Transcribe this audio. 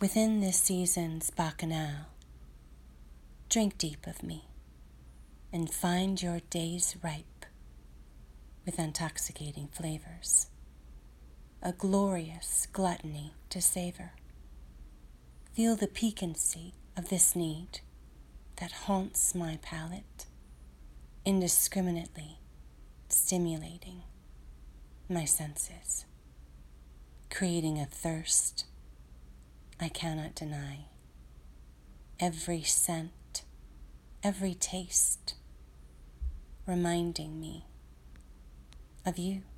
Within this season's bacchanal, drink deep of me, and find your days ripe with intoxicating flavors, a glorious gluttony to savor. Feel the piquancy of this need that haunts my palate, indiscriminately stimulating my senses, creating a thirst I cannot deny. Every scent, every taste, reminding me of you.